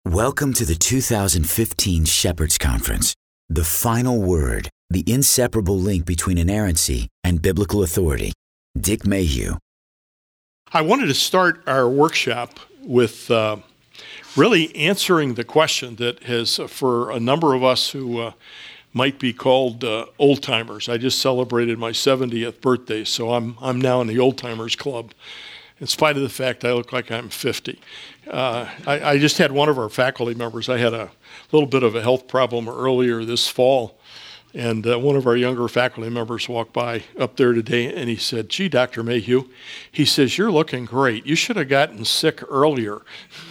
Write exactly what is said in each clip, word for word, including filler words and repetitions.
Welcome to the two thousand fifteen Shepherds Conference. The final word, the inseparable link between inerrancy and biblical authority. Dick Mayhew. I wanted to start our workshop with uh, really answering the question that has, uh, for a number of us who uh, might be called uh, old-timers. I just celebrated my seventieth birthday, so I'm I'm now in the old-timers club, in spite of the fact I look like I'm fifty. Uh, I, I just had one of our faculty members. I had a little bit of a health problem earlier this fall, and uh, one of our younger faculty members walked by up there today, and he said, "Gee, Doctor Mayhew," he says, "you're looking great. You should have gotten sick earlier."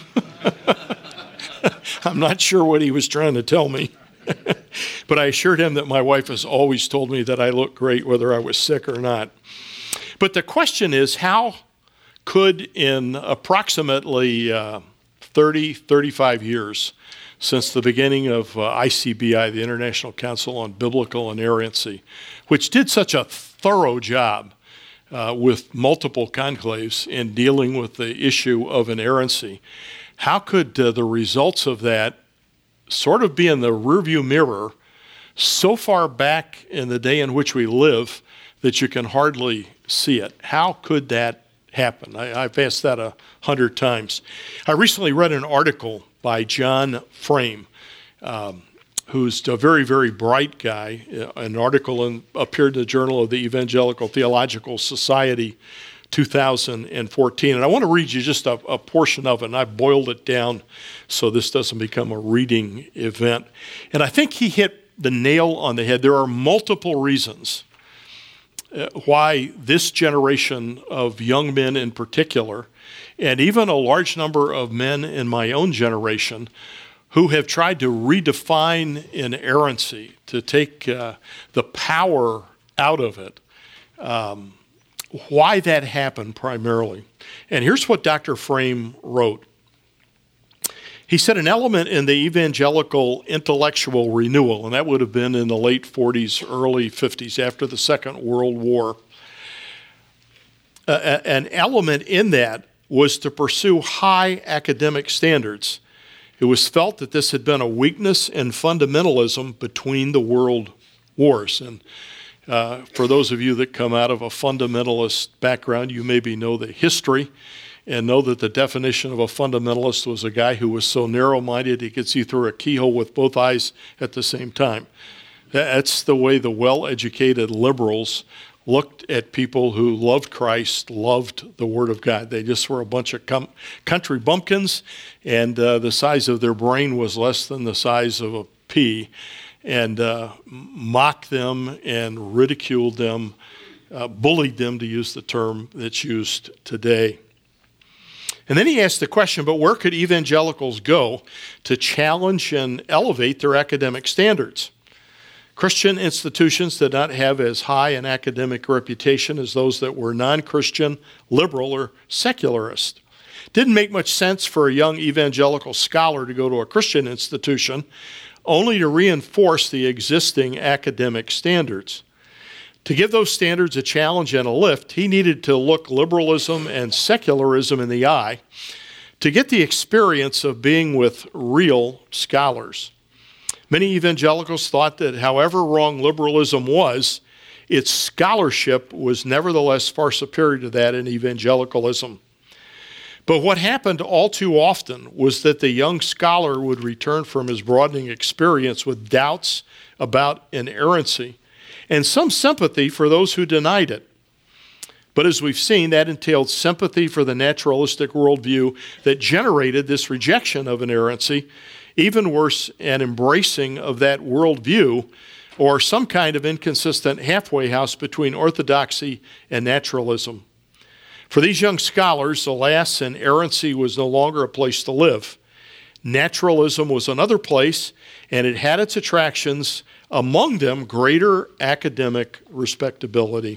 I'm not sure what he was trying to tell me, but I assured him that my wife has always told me that I look great whether I was sick or not. But the question is, how could in approximately uh, thirty, thirty-five years since the beginning of uh, I C B I, the International Council on Biblical Inerrancy, which did such a thorough job uh, with multiple conclaves in dealing with the issue of inerrancy, how could uh, the results of that sort of be in the rearview mirror so far back in the day in which we live that you can hardly see it? How could that happen? I, I've asked that a hundred times. I recently read an article by John Frame, um, who's a very, very bright guy. An article in, appeared in the Journal of the Evangelical Theological Society two thousand fourteen. And I want to read you just a, a portion of it, and I boiled it down so this doesn't become a reading event. And I think he hit the nail on the head. There are multiple reasons Uh, why this generation of young men in particular, and even a large number of men in my own generation, who have tried to redefine inerrancy, to take uh, the power out of it, um, why that happened primarily. And here's what Doctor Frame wrote. He said an element in the evangelical intellectual renewal, and that would have been in the late forties, early fifties, after the Second World War, uh, an element in that was to pursue high academic standards. It was felt that this had been a weakness in fundamentalism between the world wars. And uh, for those of you that come out of a fundamentalist background, you maybe know the history and know that the definition of a fundamentalist was a guy who was so narrow-minded he could see through a keyhole with both eyes at the same time. That's the way the well-educated liberals looked at people who loved Christ, loved the Word of God. They just were a bunch of com- country bumpkins, and uh, the size of their brain was less than the size of a pea, and uh, mocked them and ridiculed them, uh, bullied them, to use the term that's used today. And then he asked the question, but where could evangelicals go to challenge and elevate their academic standards? Christian institutions did not have as high an academic reputation as those that were non-Christian, liberal, or secularist. Didn't make much sense for a young evangelical scholar to go to a Christian institution only to reinforce the existing academic standards. To give those standards a challenge and a lift, he needed to look liberalism and secularism in the eye to get the experience of being with real scholars. Many evangelicals thought that however wrong liberalism was, its scholarship was nevertheless far superior to that in evangelicalism. But what happened all too often was that the young scholar would return from his broadening experience with doubts about inerrancy and some sympathy for those who denied it. But as we've seen, that entailed sympathy for the naturalistic worldview that generated this rejection of inerrancy, even worse, an embracing of that worldview, or some kind of inconsistent halfway house between orthodoxy and naturalism. For these young scholars, alas, inerrancy was no longer a place to live. Naturalism was another place, and it had its attractions, among them greater academic respectability.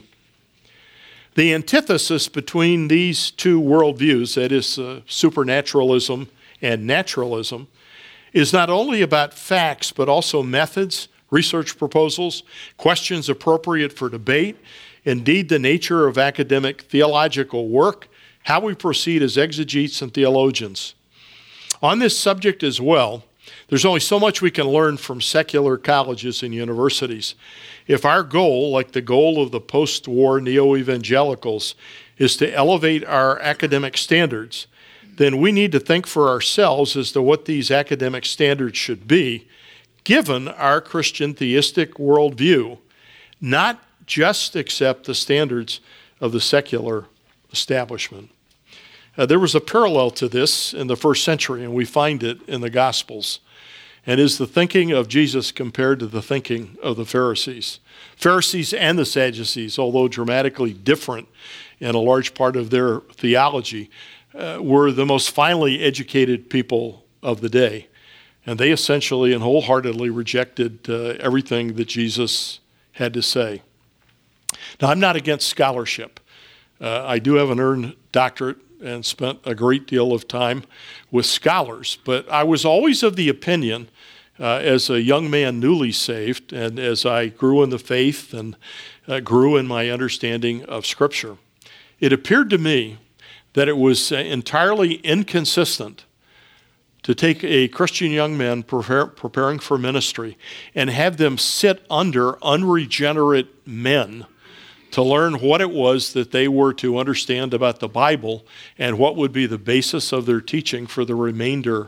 The antithesis between these two worldviews, that is uh, supernaturalism and naturalism, is not only about facts, but also methods, research proposals, questions appropriate for debate, indeed the nature of academic theological work, how we proceed as exegetes and theologians. On this subject as well, there's only so much we can learn from secular colleges and universities. If our goal, like the goal of the post-war neo-evangelicals, is to elevate our academic standards, then we need to think for ourselves as to what these academic standards should be, given our Christian theistic worldview, not just accept the standards of the secular establishment. Uh, there was a parallel to this in the first century, and we find it in the Gospels, and is the thinking of Jesus compared to the thinking of the Pharisees. Pharisees and the Sadducees, although dramatically different in a large part of their theology, uh, were the most finely educated people of the day. And they essentially and wholeheartedly rejected uh, everything that Jesus had to say. Now, I'm not against scholarship. Uh, I do have an earned doctorate and spent a great deal of time with scholars, but I was always of the opinion, uh, as a young man newly saved, and as I grew in the faith and uh, grew in my understanding of Scripture, it appeared to me that it was uh, entirely inconsistent to take a Christian young man prepare, preparing for ministry and have them sit under unregenerate men to learn what it was that they were to understand about the Bible and what would be the basis of their teaching for the remainder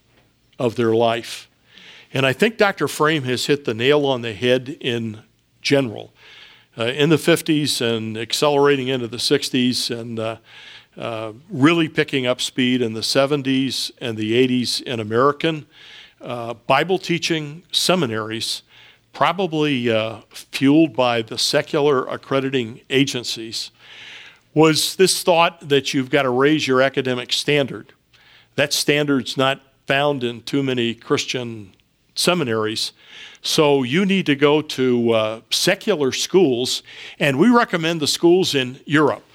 of their life. And I think Doctor Frame has hit the nail on the head in general. Uh, in the fifties and accelerating into the sixties and uh, uh, really picking up speed in the seventies and the eighties in American uh, Bible teaching seminaries, probably uh, fueled by the secular accrediting agencies, was this thought that you've got to raise your academic standard. That standard's not found in too many Christian seminaries, so you need to go to uh, secular schools, and we recommend the schools in Europe,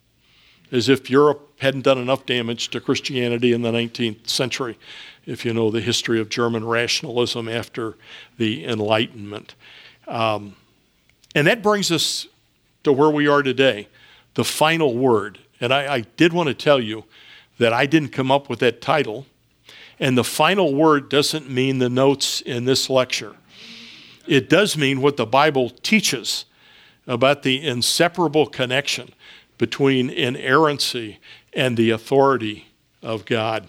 as if Europe hadn't done enough damage to Christianity in the nineteenth century, if you know the history of German rationalism after the Enlightenment. Um, and that brings us to where we are today, the final word. And I, I did want to tell you that I didn't come up with that title, and the final word doesn't mean the notes in this lecture. It does mean what the Bible teaches about the inseparable connection between inerrancy and the authority of God.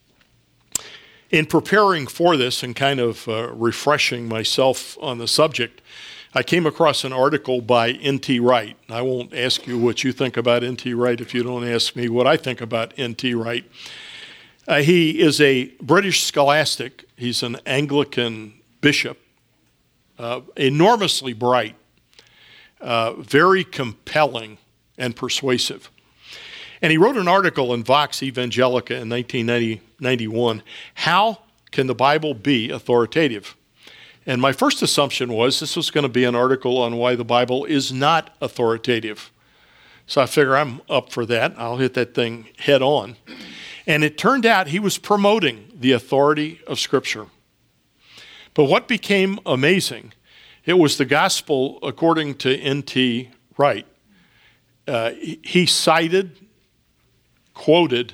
In preparing for this and kind of uh, refreshing myself on the subject, I came across an article by N T Wright. I won't ask you what you think about N T Wright if you don't ask me what I think about N T Wright. Uh, he is a British scholastic. He's an Anglican bishop, uh, enormously bright, uh, very compelling and persuasive. And he wrote an article in Vox Evangelica in nineteen ninety-one, How Can the Bible Be Authoritative? And my first assumption was this was going to be an article on why the Bible is not authoritative. So I figure I'm up for that. I'll hit that thing head on. And it turned out he was promoting the authority of Scripture. But what became amazing, it was the gospel according to N T Wright. Uh, he cited, quoted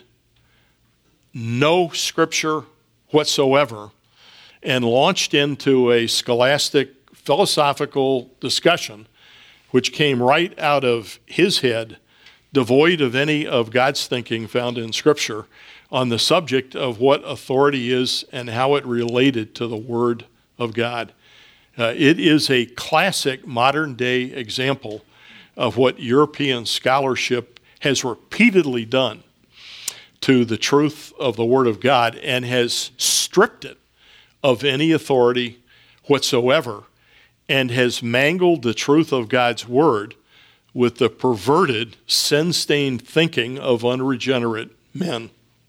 no scripture whatsoever and launched into a scholastic philosophical discussion which came right out of his head, devoid of any of God's thinking found in Scripture on the subject of what authority is and how it related to the Word of God. Uh, it is a classic modern-day example of what European scholarship has repeatedly done to the truth of the Word of God and has stripped it of any authority whatsoever and has mangled the truth of God's Word with the perverted, sin-stained thinking of unregenerate men.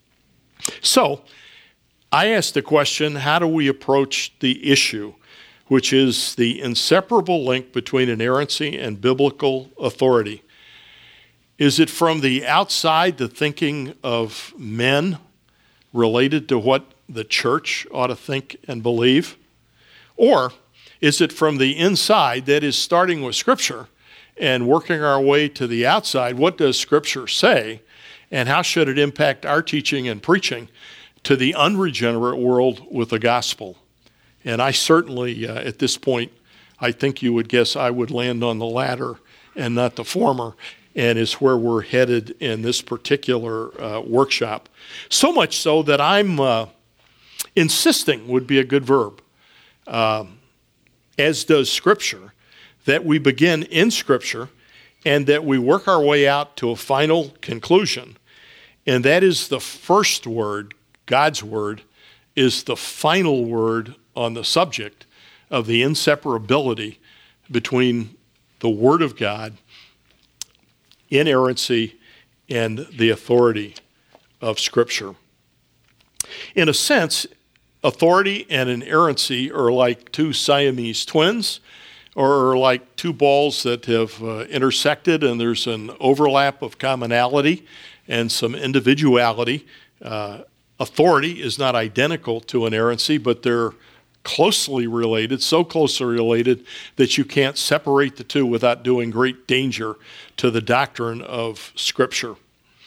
So, I asked the question, how do we approach the issue, which is the inseparable link between inerrancy and biblical authority? Is it from the outside the thinking of men related to what the church ought to think and believe? Or is it from the inside, that is starting with Scripture and working our way to the outside? What does Scripture say, and how should it impact our teaching and preaching to the unregenerate world with the gospel. And I certainly, uh, at this point, I think you would guess I would land on the latter and not the former, and is where we're headed in this particular uh, workshop. So much so that I'm uh, insisting would be a good verb, um, as does Scripture, that we begin in Scripture and that we work our way out to a final conclusion. And that is the first word, God's word, is the final word on the subject of the inseparability between the Word of God, inerrancy, and the authority of Scripture. In a sense, authority and inerrancy are like two Siamese twins, or are like two balls that have uh, intersected, and there's an overlap of commonality and some individuality. Uh, authority is not identical to inerrancy, but they're closely related, so closely related that you can't separate the two without doing great danger to the doctrine of Scripture.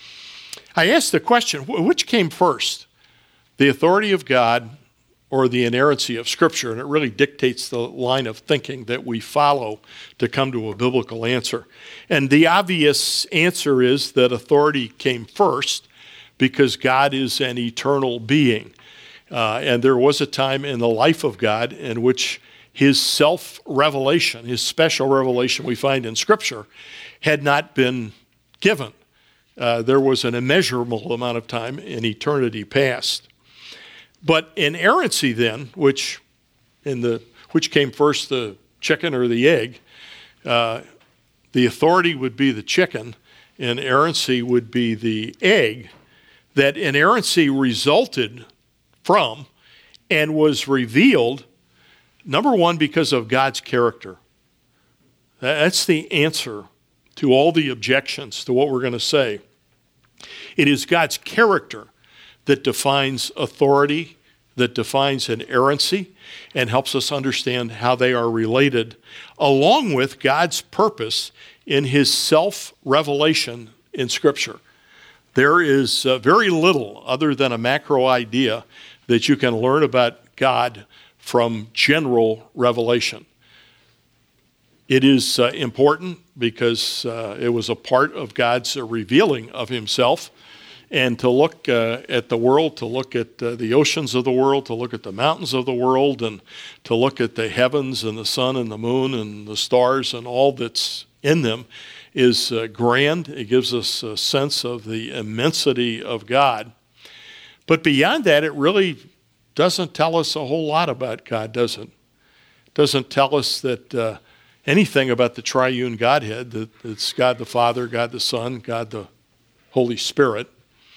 I asked the question, which came first, the authority of God or the inerrancy of Scripture? And it really dictates the line of thinking that we follow to come to a biblical answer. And the obvious answer is that authority came first because God is an eternal being. Uh, and there was a time in the life of God in which his self-revelation, his special revelation we find in Scripture, had not been given. Uh, there was an immeasurable amount of time in eternity past. But inerrancy then, which in the which came first, the chicken or the egg, uh, the authority would be the chicken, inerrancy would be the egg. That inerrancy resulted from and was revealed, number one, because of God's character. That's the answer to all the objections to what we're going to say. It is God's character that defines authority, that defines inerrancy, and helps us understand how they are related, along with God's purpose in his self-revelation in Scripture. There is uh, very little other than a macro idea that you can learn about God from general revelation. It is uh, important because uh, it was a part of God's uh, revealing of himself. And to look uh, at the world, to look at uh, the oceans of the world, to look at the mountains of the world, and to look at the heavens and the sun and the moon and the stars and all that's in them is uh, grand. It gives us a sense of the immensity of God. But beyond that, it really doesn't tell us a whole lot about God, does it? It doesn't tell us that uh, anything about the triune Godhead, that it's God the Father, God the Son, God the Holy Spirit.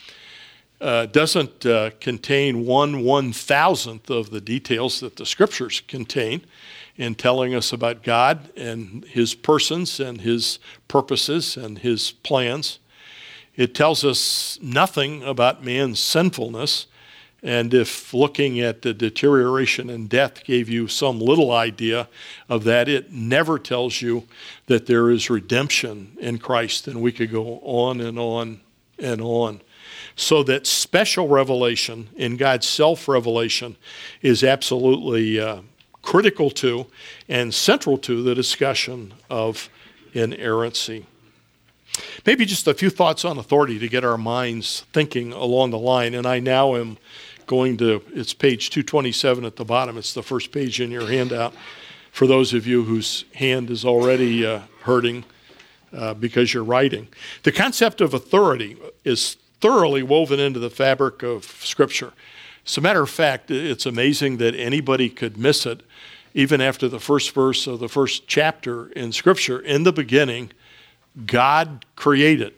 Uh, doesn't uh, contain one one-thousandth of the details that the Scriptures contain in telling us about God and his persons and his purposes and his plans. It tells us nothing about man's sinfulness, and if looking at the deterioration and death gave you some little idea of that, it never tells you that there is redemption in Christ, and we could go on and on and on. So that special revelation in God's self-revelation is absolutely uh, critical to and central to the discussion of inerrancy. Maybe just a few thoughts on authority to get our minds thinking along the line. And I now am going to, it's page two twenty-seven at the bottom. It's the first page in your handout. For those of you whose hand is already uh, hurting uh, because you're writing. The concept of authority is thoroughly woven into the fabric of Scripture. As a matter of fact, it's amazing that anybody could miss it, even after the first verse of the first chapter in Scripture. In the beginning, God created.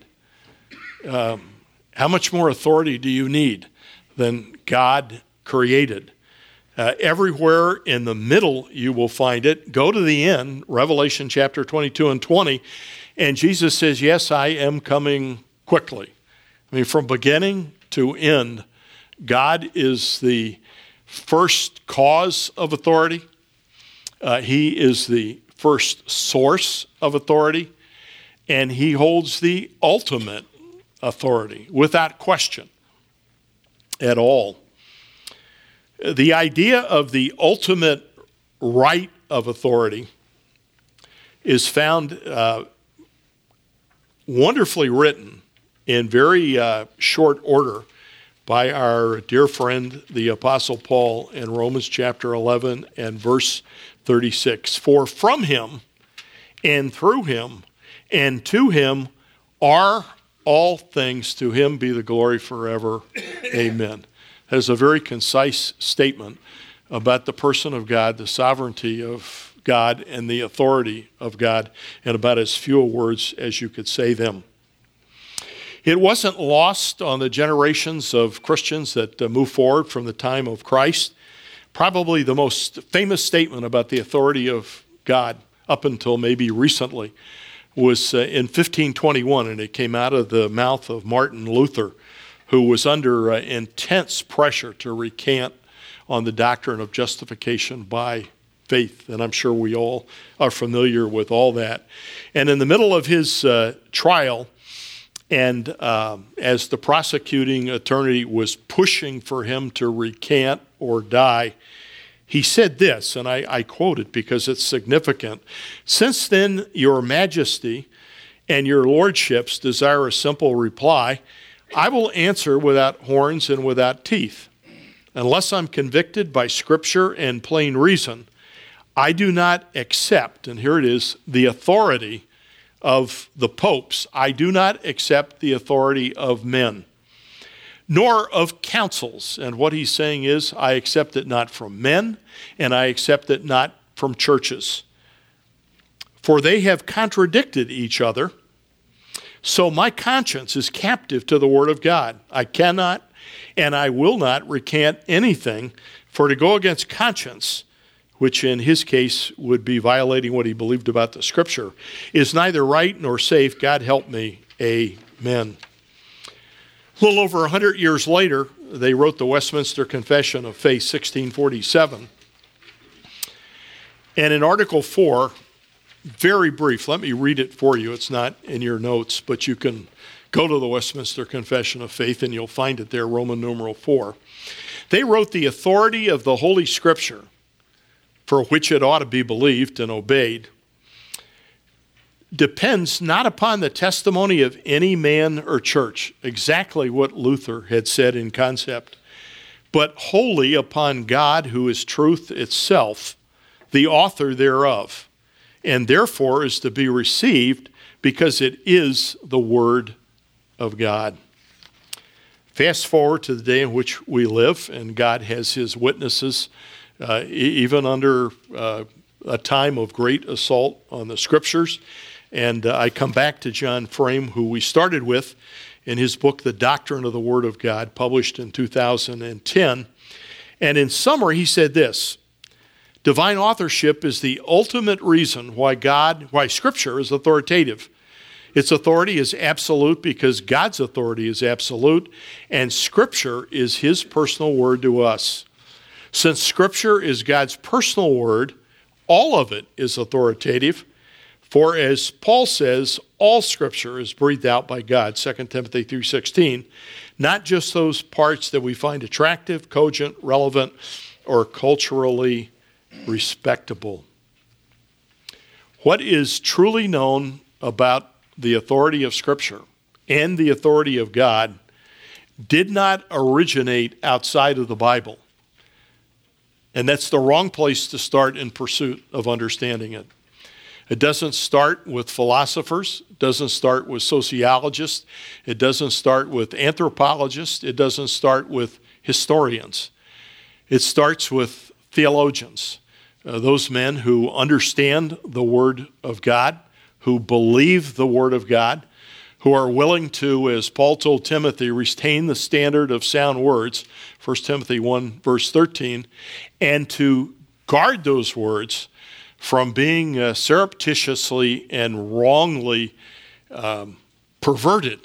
Um, how much more authority do you need than God created? Uh, everywhere in the middle you will find it. Go to the end, Revelation chapter twenty-two and twenty, and Jesus says, yes, I am coming quickly. I mean, from beginning to end, God is the first cause of authority. Uh, he is the first source of authority, and he holds the ultimate authority without question at all. The idea of the ultimate right of authority is found uh, wonderfully written in very uh, short order by our dear friend, the Apostle Paul, in Romans chapter eleven and verse thirty-six. For from him and through him and to him are all things, to him be the glory forever. Amen. That is a very concise statement about the person of God, the sovereignty of God, and the authority of God, and about as few words as you could say them. It wasn't lost on the generations of Christians that uh, moved forward from the time of Christ. Probably the most famous statement about the authority of God up until maybe recently was uh, in fifteen twenty-one, and it came out of the mouth of Martin Luther, who was under uh, intense pressure to recant on the doctrine of justification by faith. And I'm sure we all are familiar with all that. And in the middle of his uh, trial, and uh, as the prosecuting attorney was pushing for him to recant or die, he said this, and I, I quote it because it's significant. Since then, your majesty and your lordships desire a simple reply, I will answer without horns and without teeth. Unless I'm convicted by Scripture and plain reason, I do not accept, and here it is, the authority of the popes. I do not accept the authority of men, nor of councils. And what he's saying is, I accept it not from men, and I accept it not from churches. For they have contradicted each other, so my conscience is captive to the word of God. I cannot and I will not recant anything, for to go against conscience, which in his case would be violating what he believed about the Scripture, is neither right nor safe. God help me. Amen. A little over one hundred years later, they wrote the Westminster Confession of Faith, sixteen forty-seven. And in Article four, very brief, let me read it for you. It's not in your notes, but you can go to the Westminster Confession of Faith and you'll find it there, Roman numeral four. They wrote, the authority of the Holy Scripture, for which it ought to be believed and obeyed, depends not upon the testimony of any man or church, exactly what Luther had said in concept, but wholly upon God, who is truth itself, the author thereof, and therefore is to be received because it is the Word of God. Fast forward to the day in which we live, and God has his witnesses, uh, e- even under uh, a time of great assault on the Scriptures. And uh, I come back to John Frame, who we started with in his book, The Doctrine of the Word of God, published in two thousand ten. And in summary, he said this: divine authorship is the ultimate reason why God, why Scripture is authoritative. Its authority is absolute because God's authority is absolute, and Scripture is his personal word to us. Since Scripture is God's personal word, all of it is authoritative. For as Paul says, all Scripture is breathed out by God, Second Timothy three sixteen, not just those parts that we find attractive, cogent, relevant, or culturally respectable. What is truly known about the authority of Scripture and the authority of God did not originate outside of the Bible. And that's the wrong place to start in pursuit of understanding it. It doesn't start with philosophers. It doesn't start with sociologists. It doesn't start with anthropologists. It doesn't start with historians. It starts with theologians, uh, those men who understand the Word of God, who believe the Word of God, who are willing to, as Paul told Timothy, retain the standard of sound words, First Timothy one, verse thirteen, and to guard those words from being uh, surreptitiously and wrongly um, perverted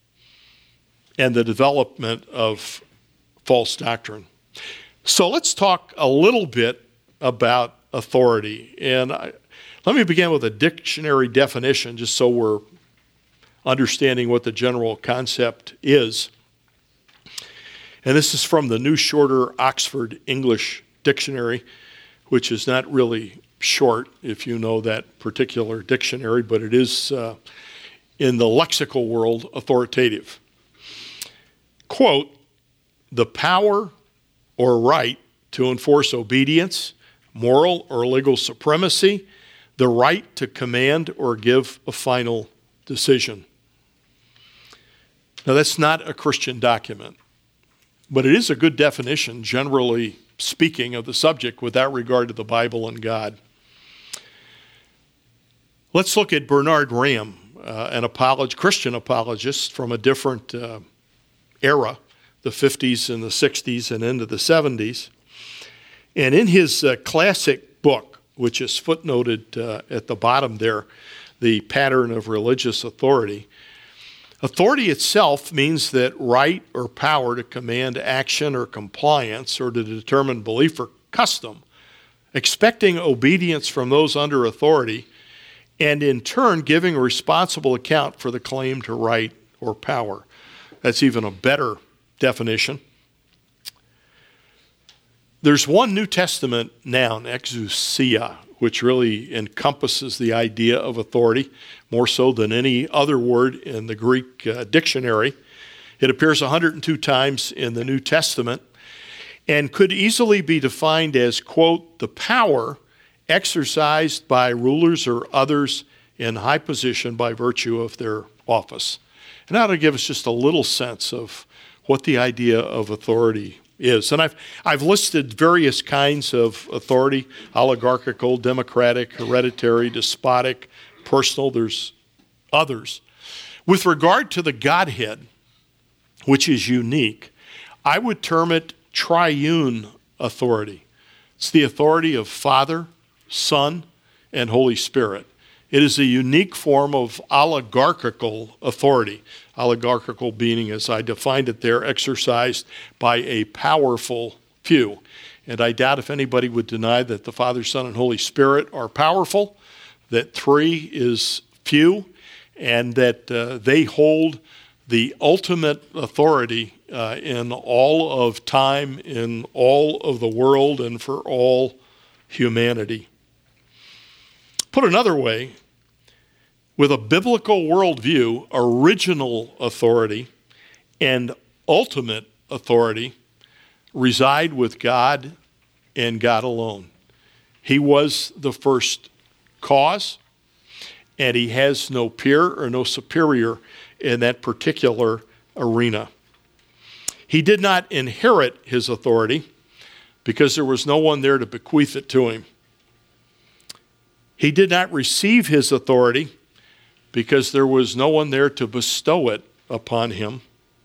and the development of false doctrine. So let's talk a little bit about authority. And I, let me begin with a dictionary definition, just so we're understanding what the general concept is. And this is from the New Shorter Oxford English Dictionary, which is not really short, if you know that particular dictionary, but it is, uh, in the lexical world, authoritative. Quote, the power or right to enforce obedience, moral or legal supremacy, the right to command or give a final decision. Now, that's not a Christian document, but it is a good definition, generally speaking, of the subject without regard to the Bible and God. Let's look at Bernard Ramm, uh, an apolog- Christian apologist from a different uh, era, the fifties and the sixties and into the seventies. And in his uh, classic book, which is footnoted uh, at the bottom there, The Pattern of Religious Authority, authority itself means that right or power to command action or compliance or to determine belief or custom, expecting obedience from those under authority, and in turn giving a responsible account for the claim to right or power. That's even a better definition. There's one New Testament noun, exousia, which really encompasses the idea of authority more so than any other word in the Greek uh, dictionary. It appears one hundred two times in the New Testament and could easily be defined as, quote, the power exercised by rulers or others in high position by virtue of their office. And that ought to give us just a little sense of what the idea of authority is. And I've I've listed various kinds of authority: oligarchical, democratic, hereditary, despotic, personal. There's others. With regard to the Godhead, which is unique, I would term it triune authority. It's the authority of Father, Son, and Holy Spirit. It is a unique form of oligarchical authority. Oligarchical being, as I defined it there, exercised by a powerful few. And I doubt if anybody would deny that the Father, Son, and Holy Spirit are powerful, that three is few, and that uh, they hold the ultimate authority uh, in all of time, in all of the world, and for all humanity. Put another way, with a biblical worldview, original authority and ultimate authority reside with God and God alone. He was the first cause, and he has no peer or no superior in that particular arena. He did not inherit his authority because there was no one there to bequeath it to him. He did not receive his authority because there was no one there to bestow it upon him.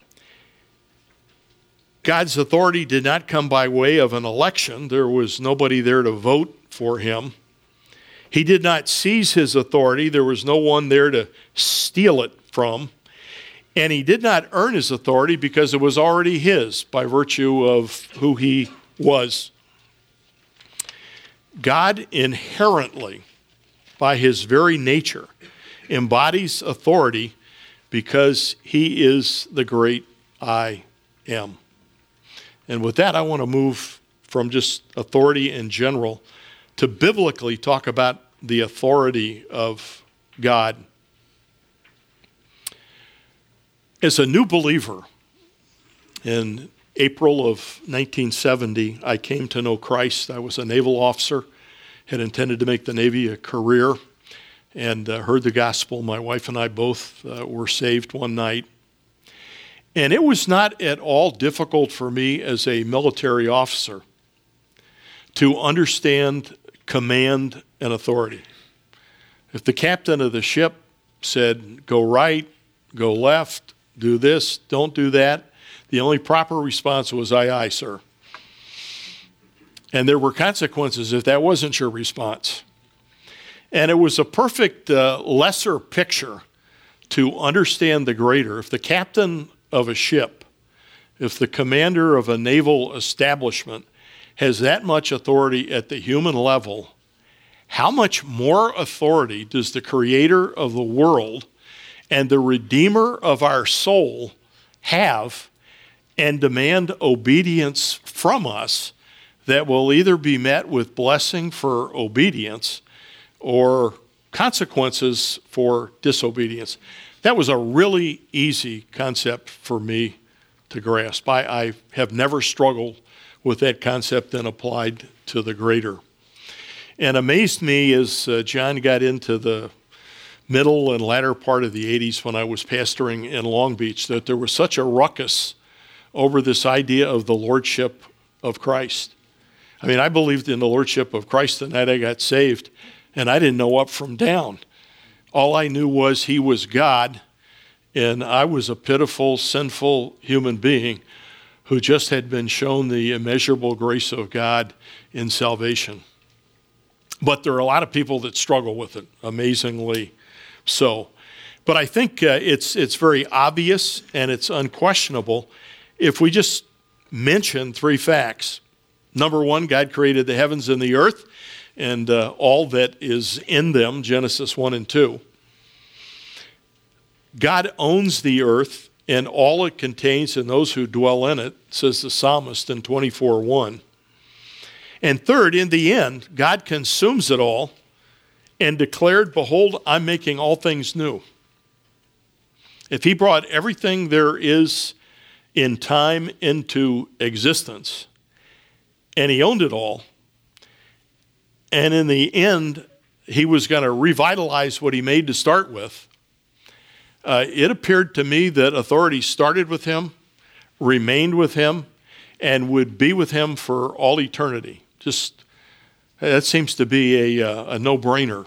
God's authority did not come by way of an election. There was nobody there to vote for him. He did not seize his authority. There was no one there to steal it from. And he did not earn his authority because it was already his by virtue of who he was. God inherently, by his very nature, embodies authority because he is the great I am. And with that, I want to move from just authority in general to biblically talk about the authority of God. As a new believer, in April of nineteen seventy, I came to know Christ. I was a naval officer, had intended to make the Navy a career, and uh, heard the gospel. My wife and I both uh, were saved one night. And it was not at all difficult for me as a military officer to understand command and authority. If the captain of the ship said, go right, go left, do this, don't do that, the only proper response was, aye, aye, sir. And there were consequences if that wasn't your response. And it was a perfect uh, lesser picture to understand the greater. If the captain of a ship, if the commander of a naval establishment has that much authority at the human level, how much more authority does the creator of the world and the redeemer of our soul have and demand obedience from us that will either be met with blessing for obedience or consequences for disobedience. That was a really easy concept for me to grasp. I, I have never struggled with that concept and applied to the greater. And amazed me as uh, John got into the middle and latter part of the eighties when I was pastoring in Long Beach, that there was such a ruckus over this idea of the lordship of Christ. I mean, I believed in the lordship of Christ the night I got saved, and I didn't know up from down. All I knew was he was God, and I was a pitiful, sinful human being who just had been shown the immeasurable grace of God in salvation. But there are a lot of people that struggle with it, amazingly so. But I think uh, it's it's very obvious and it's unquestionable if we just mention three facts. Number one, God created the heavens and the earth and uh, all that is in them, Genesis one and two. God owns the earth and all it contains and those who dwell in it, says the psalmist in twenty-four one. And third, in the end, God consumes it all and declared, behold, I'm making all things new. If he brought everything there is in time into existence, and he owned it all, and in the end, he was going to revitalize what he made to start with, uh, it appeared to me that authority started with him, remained with him, and would be with him for all eternity. Just, that seems to be a, a no-brainer.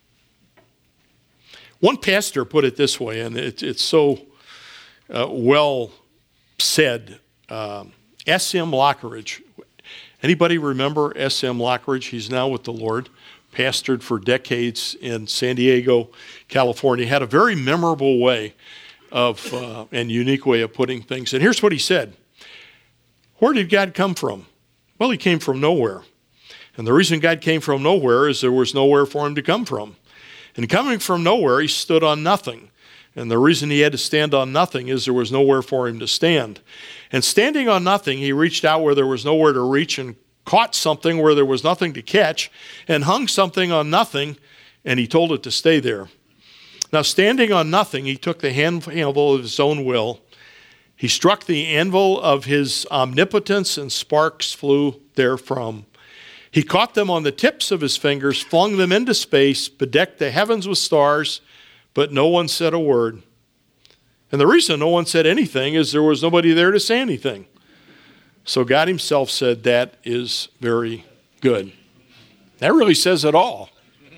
One pastor put it this way, and it, it's so uh, well said. Um, S M Lockridge. Anybody remember S M Lockridge? He's now with the Lord, pastored for decades in San Diego, California. Had a very memorable way of uh, and unique way of putting things. And here's what he said. Where did God come from? Well, he came from nowhere. And the reason God came from nowhere is there was nowhere for him to come from. And coming from nowhere, he stood on nothing. And the reason he had to stand on nothing is there was nowhere for him to stand. And standing on nothing, he reached out where there was nowhere to reach and caught something where there was nothing to catch and hung something on nothing, and he told it to stay there. Now, standing on nothing, he took the handle of his own will. He struck the anvil of his omnipotence, and sparks flew therefrom. He caught them on the tips of his fingers, flung them into space, bedecked the heavens with stars, but no one said a word. And the reason no one said anything is there was nobody there to say anything. So God himself said, that is very good. That really says it all.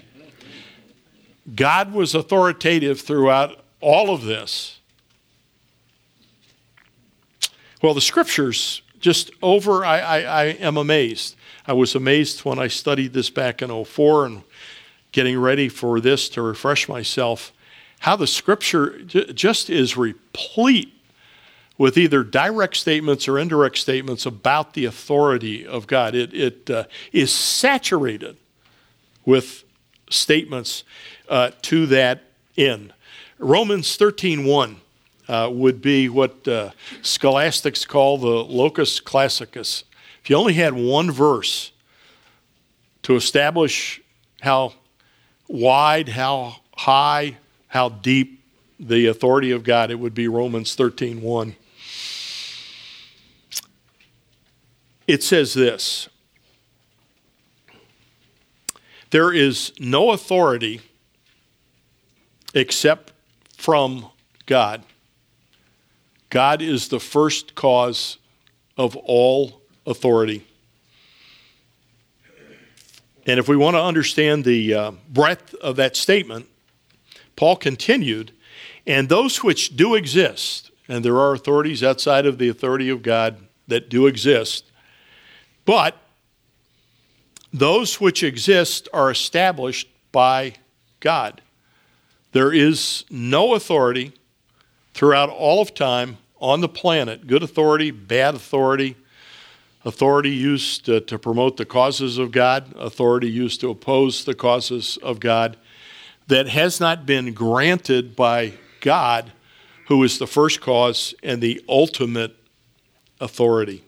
God was authoritative throughout all of this. Well, the scriptures just over, I, I, I am amazed. I was amazed when I studied this back in oh four and getting ready for this to refresh myself, how the scripture j- just is replete with either direct statements or indirect statements about the authority of God. It, it uh, is saturated with statements uh, to that end. Romans thirteen one uh, would be what uh, scholastics call the locus classicus. If you only had one verse to establish how wide, how high, how deep the authority of God, it would be Romans thirteen one. It says this: there is no authority except from God. God is the first cause of all authority. And if we want to understand the uh, breadth of that statement, Paul continued, and those which do exist, and there are authorities outside of the authority of God that do exist, but those which exist are established by God. There is no authority throughout all of time on the planet, good authority, bad authority, authority used to, to promote the causes of God, authority used to oppose the causes of God, that has not been granted by God, who is the first cause and the ultimate authority.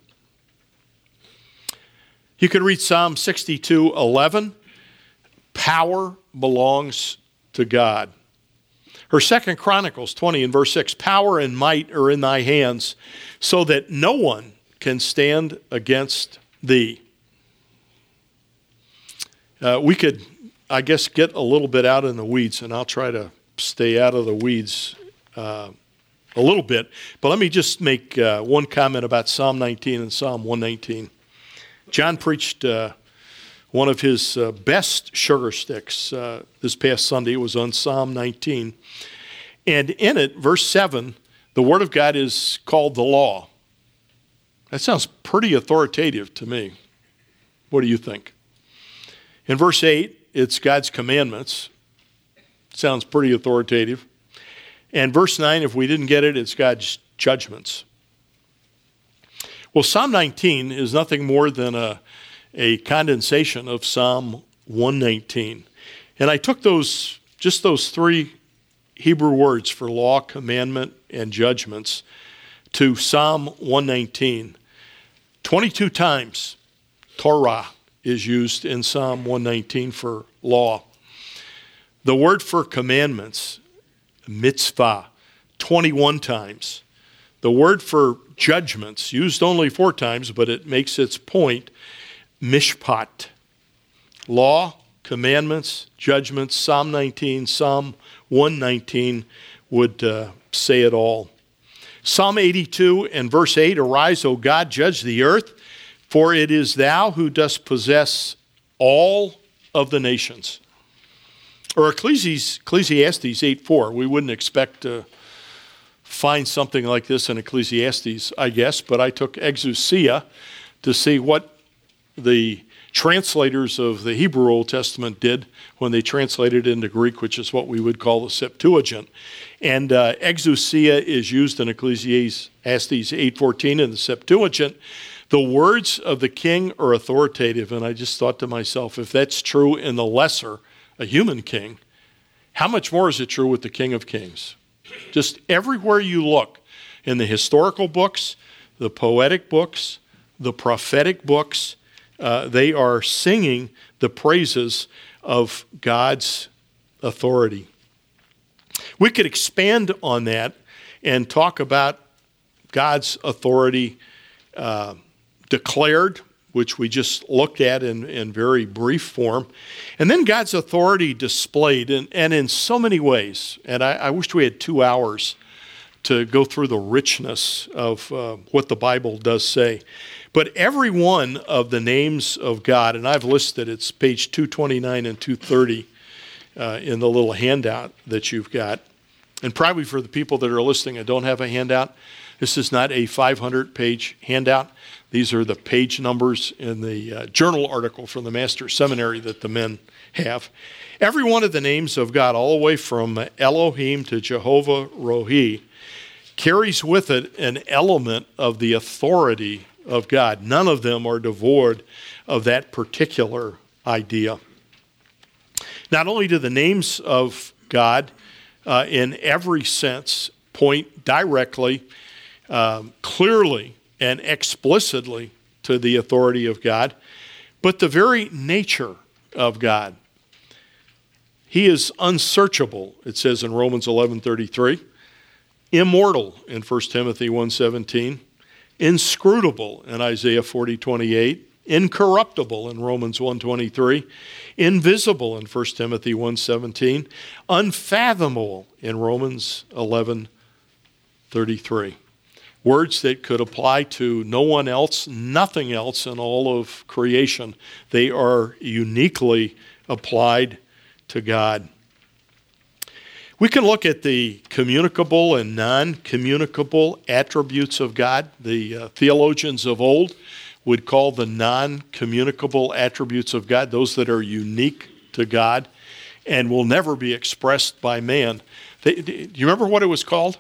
You can read Psalm sixty-two eleven. Power belongs to God. Or Second Chronicles twenty and verse six, power and might are in thy hands, so that no one can stand against thee. Uh, we could, I guess, get a little bit out in the weeds, and I'll try to stay out of the weeds uh, a little bit. But let me just make uh, one comment about Psalm nineteen and Psalm one nineteen. John preached uh, one of his uh, best sugar sticks uh, this past Sunday. It was on Psalm nineteen. And in it, verse seven, the Word of God is called the law. That sounds pretty authoritative to me. What do you think? In verse eight, it's God's commandments. Sounds pretty authoritative. And verse nine, if we didn't get it, it's God's judgments. Well, Psalm nineteen is nothing more than a, a condensation of Psalm one nineteen. And I took those, just those three Hebrew words for law, commandment, and judgments to Psalm one nineteen. twenty-two times Torah is used in Psalm one nineteen for law. The word for commandments, mitzvah, twenty-one times. The word for judgments, used only four times, but it makes its point, mishpat. Law, commandments, judgments, Psalm nineteen, Psalm one nineteen would uh, say it all. Psalm eighty-two and verse eight, arise, O God, judge the earth, for it is thou who dost possess all of the nations. Or Ecclesiastes, Ecclesiastes eight four, we wouldn't expect to find something like this in Ecclesiastes, I guess, but I took exousia to see what the translators of the Hebrew Old Testament did when they translated it into Greek, which is what we would call the Septuagint. And uh, exousia is used in Ecclesiastes eight fourteen in the Septuagint. The words of the king are authoritative, and I just thought to myself, if that's true in the lesser, a human king, how much more is it true with the King of Kings? Just everywhere you look, in the historical books, the poetic books, the prophetic books, uh, they are singing the praises of God's authority. We could expand on that and talk about God's authority uh, declared, which we just looked at in, in very brief form, and then God's authority displayed, and, and in so many ways. And I, I wish we had two hours to go through the richness of uh, what the Bible does say. But every one of the names of God, and I've listed, it's page two twenty-nine and two thirty uh, in the little handout that you've got. And probably for the people that are listening and don't have a handout, this is not a five hundred page handout. These are the page numbers in the uh, journal article from the Master's Seminary that the men have. Every one of the names of God, all the way from Elohim to Jehovah Rohi, carries with it an element of the authority of God. None of them are devoid of that particular idea. Not only do the names of God uh, in every sense point directly, um, clearly, and explicitly to the authority of God, but the very nature of God. He is unsearchable, it says in Romans eleven thirty-three, immortal in First Timothy one seventeen, inscrutable in Isaiah forty twenty-eight, incorruptible in Romans one twenty-three, invisible in First Timothy one seventeen, unfathomable in Romans eleven thirty-three. Words that could apply to no one else, nothing else in all of creation. They are uniquely applied to God. We can look at the communicable and non-communicable attributes of God. The uh, theologians of old would call the non-communicable attributes of God those that are unique to God and will never be expressed by man. They, do you remember what it was called?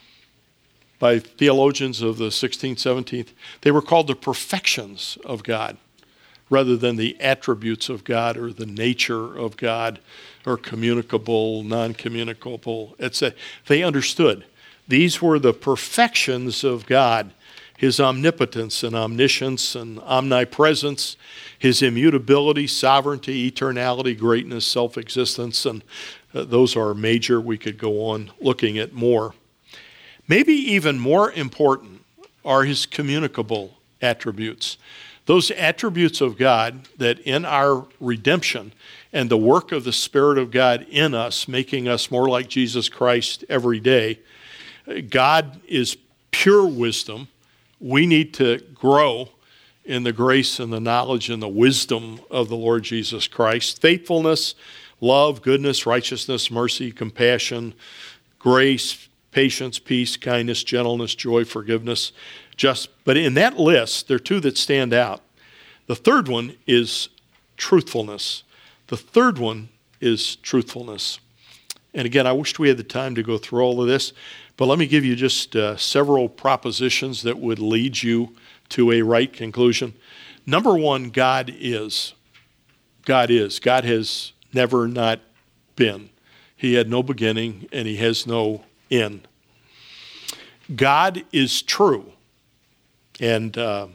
By theologians of the sixteenth, seventeenth, they were called the perfections of God rather than the attributes of God or the nature of God or communicable, non-communicable, et cetera. They understood. These were the perfections of God, his omnipotence and omniscience and omnipresence, his immutability, sovereignty, eternality, greatness, self-existence, and uh, those are major. We could go on looking at more. Maybe even more important are his communicable attributes. Those attributes of God that in our redemption and the work of the Spirit of God in us, making us more like Jesus Christ every day, God is pure wisdom. We need to grow in the grace and the knowledge and the wisdom of the Lord Jesus Christ. Faithfulness, love, goodness, righteousness, mercy, compassion, grace, patience, peace, kindness, gentleness, joy, forgiveness. Just, but in that list, there are two that stand out. The third one is truthfulness. The third one is truthfulness. And again, I wished we had the time to go through all of this, but let me give you just uh, several propositions that would lead you to a right conclusion. Number one, God is. God is. God has never not been. He had no beginning and he has no end. God is true. And uh,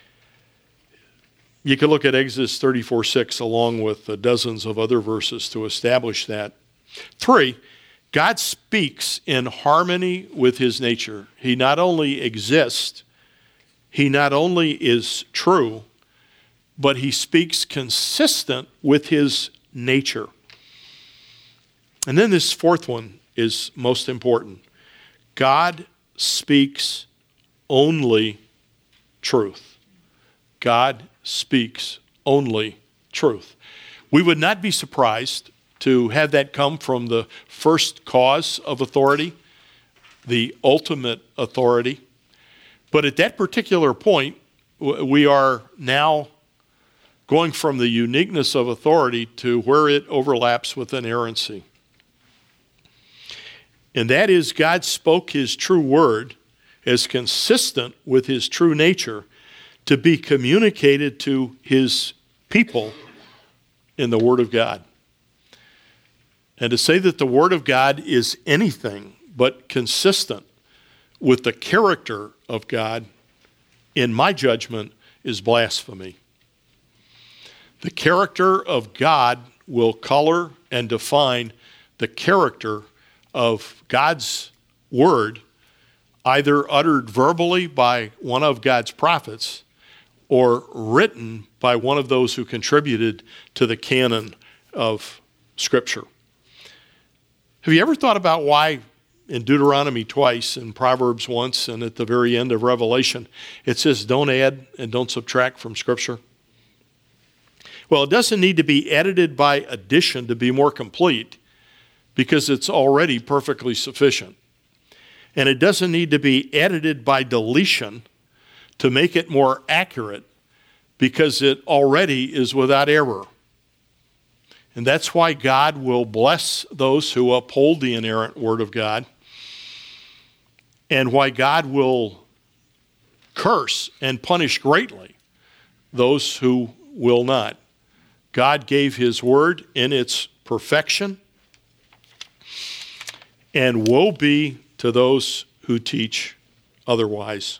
you can look at Exodus thirty-four six along with uh, dozens of other verses to establish that. Three, God speaks in harmony with his nature. He not only exists, he not only is true, but he speaks consistent with his nature. And then this fourth one is most important. God speaks only truth. God speaks only truth. We would not be surprised to have that come from the first cause of authority, the ultimate authority. But at that particular point, we are now going from the uniqueness of authority to where it overlaps with inerrancy. And that is, God spoke his true word as consistent with his true nature to be communicated to his people in the Word of God. And to say that the Word of God is anything but consistent with the character of God, in my judgment, is blasphemy. The character of God will color and define the character of God's Word, either uttered verbally by one of God's prophets or written by one of those who contributed to the canon of Scripture. Have you ever thought about why in Deuteronomy twice, in Proverbs once, and at the very end of Revelation, it says don't add and don't subtract from Scripture? Well, it doesn't need to be edited by addition to be more complete, because it's already perfectly sufficient. And it doesn't need to be edited by deletion to make it more accurate, because it already is without error. And that's why God will bless those who uphold the inerrant Word of God, and why God will curse and punish greatly those who will not. God gave his Word in its perfection, and woe be to those who teach otherwise.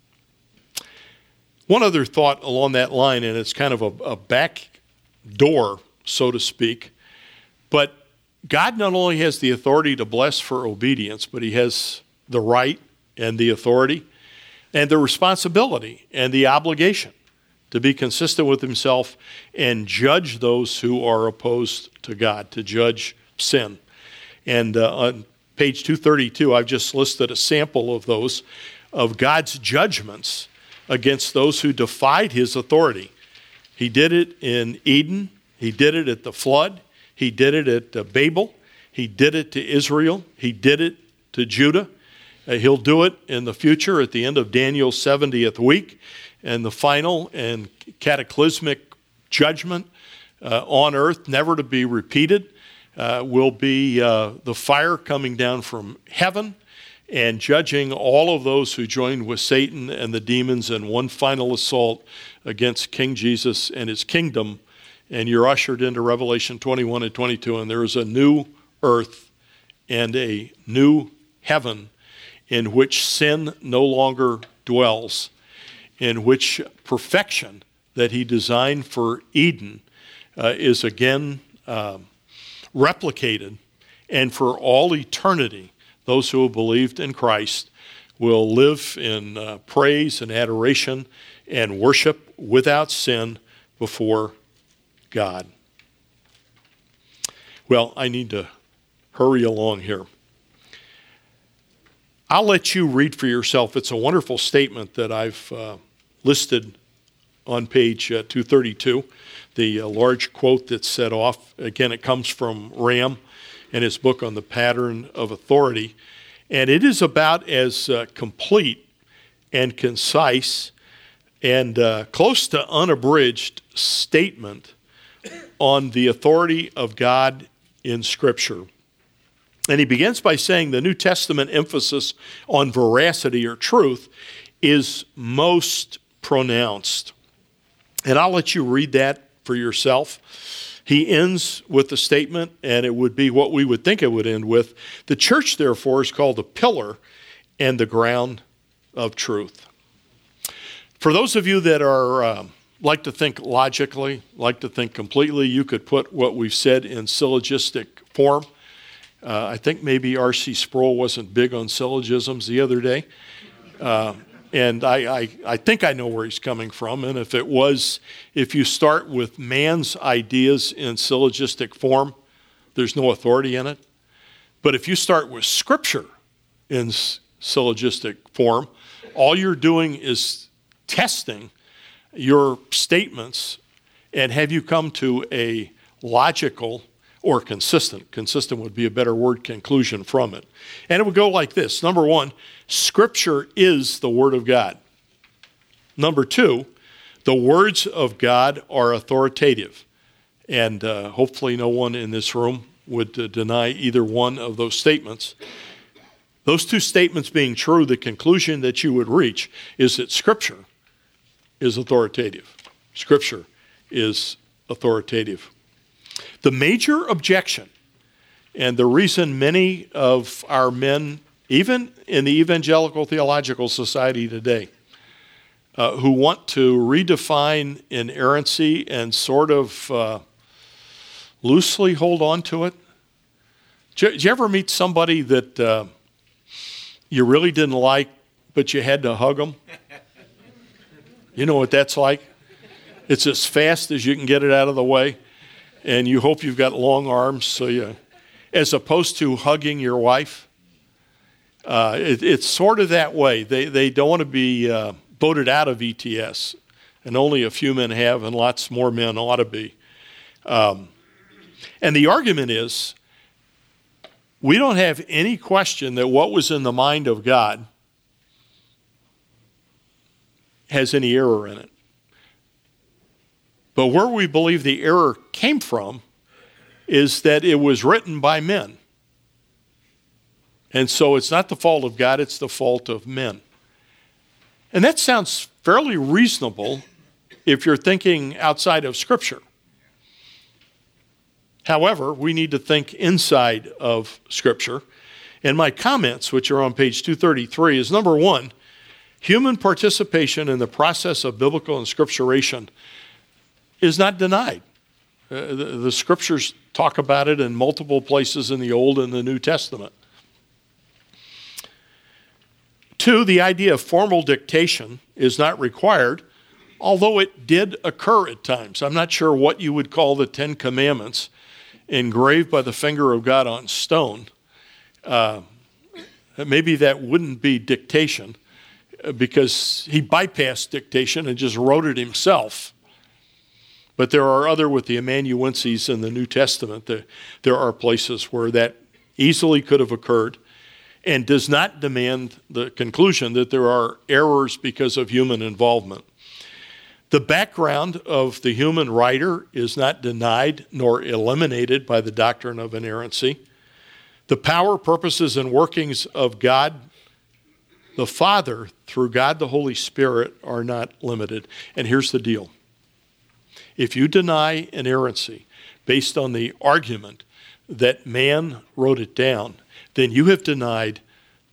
One other thought along that line, and it's kind of a, a back door, so to speak, but God not only has the authority to bless for obedience, but he has the right and the authority and the responsibility and the obligation to be consistent with himself and judge those who are opposed to God, to judge sin. And uh, on page two thirty-two, I've just listed a sample of those, of God's judgments against those who defied his authority. He did it in Eden. He did it at the flood. He did it at uh, Babel. He did it to Israel. He did it to Judah. Uh, he'll do it in the future at the end of Daniel's seventieth week, and the final and cataclysmic judgment uh, on earth, never to be repeated, uh, will be uh, the fire coming down from heaven and judging all of those who joined with Satan and the demons in one final assault against King Jesus and his kingdom. And you're ushered into Revelation twenty-one and twenty-two, and there is a new earth and a new heaven in which sin no longer dwells, in which perfection that he designed for Eden uh, is again uh, replicated, and for all eternity, those who have believed in Christ will live in uh, praise and adoration and worship without sin before God. Well, I need to hurry along here. I'll let you read for yourself. It's a wonderful statement that I've uh, listed on page uh, two thirty-two, the uh, large quote that's set off. Again, it comes from Ram in his book on the pattern of authority. And it is about as uh, complete and concise and uh, close to unabridged statement on the authority of God in Scripture. And he begins by saying the New Testament emphasis on veracity or truth is most pronounced. And I'll let you read that for yourself. He ends with the statement, and it would be what we would think it would end with. The church, therefore, is called the pillar and the ground of truth. For those of you that are um, like to think logically, like to think completely, you could put what we've said in syllogistic form. Uh, I think maybe R C Sproul wasn't big on syllogisms the other day. Uh, And I, I, I think I know where he's coming from. And if it was, if you start with man's ideas in syllogistic form, there's no authority in it. But if you start with Scripture in syllogistic form, all you're doing is testing your statements and have you come to a logical or consistent, consistent would be a better word, conclusion from it. And it would go like this. Number one, Scripture is the Word of God. Number two, the words of God are authoritative. And uh, hopefully no one in this room would uh, deny either one of those statements. Those two statements being true, the conclusion that you would reach is that Scripture is authoritative. Scripture is authoritative. The major objection, and the reason many of our men, even in the Evangelical Theological Society today, uh, who want to redefine inerrancy and sort of uh, loosely hold on to it. Did you, did you ever meet somebody that uh, you really didn't like, but you had to hug them? You know what that's like? It's as fast as you can get it out of the way, and you hope you've got long arms, so you, as opposed to hugging your wife. Uh, it, it's sort of that way. They they don't want to be uh, voted out of E T S, and only a few men have, and lots more men ought to be. Um, and the argument is, we don't have any question that what was in the mind of God has any error in it. But where we believe the error came from is that it was written by men. And so it's not the fault of God, it's the fault of men. And that sounds fairly reasonable if you're thinking outside of Scripture. However, we need to think inside of Scripture. And my comments, which are on page two thirty-three, is number one, human participation in the process of biblical inscripturation is not denied. Uh, the, the Scriptures talk about it in multiple places in the Old and the New Testament. Two, the idea of formal dictation is not required, although it did occur at times. I'm not sure what you would call the Ten Commandments engraved by the finger of God on stone. Uh, maybe that wouldn't be dictation, because he bypassed dictation and just wrote it himself. But there are other, with the amanuenses in the New Testament, there, there are places where that easily could have occurred and does not demand the conclusion that there are errors because of human involvement. The background of the human writer is not denied nor eliminated by the doctrine of inerrancy. The power, purposes, and workings of God the Father through God the Holy Spirit are not limited. And here's the deal. If you deny inerrancy based on the argument that man wrote it down, then you have denied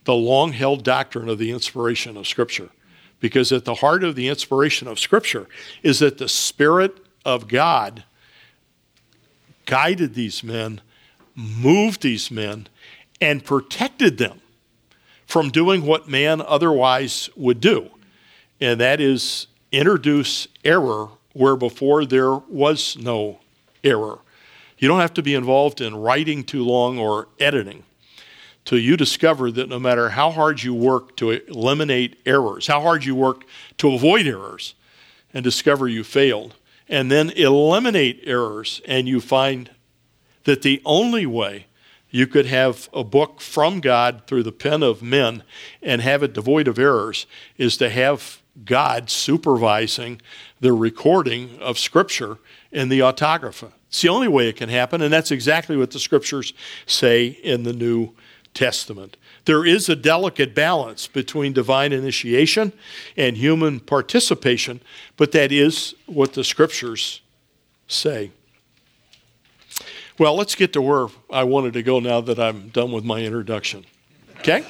the long-held doctrine of the inspiration of Scripture. Because at the heart of the inspiration of Scripture is that the Spirit of God guided these men, moved these men, and protected them from doing what man otherwise would do. And that is introduce error where before there was no error. You don't have to be involved in writing too long or editing till you discover that no matter how hard you work to eliminate errors, how hard you work to avoid errors, and discover you failed, and then eliminate errors, and you find that the only way you could have a book from God through the pen of men and have it devoid of errors is to have God supervising the recording of Scripture in the autographa. It's the only way it can happen, and that's exactly what the Scriptures say in the New Testament. There is a delicate balance between divine initiation and human participation, but that is what the Scriptures say. Well, let's get to where I wanted to go now that I'm done with my introduction. Okay?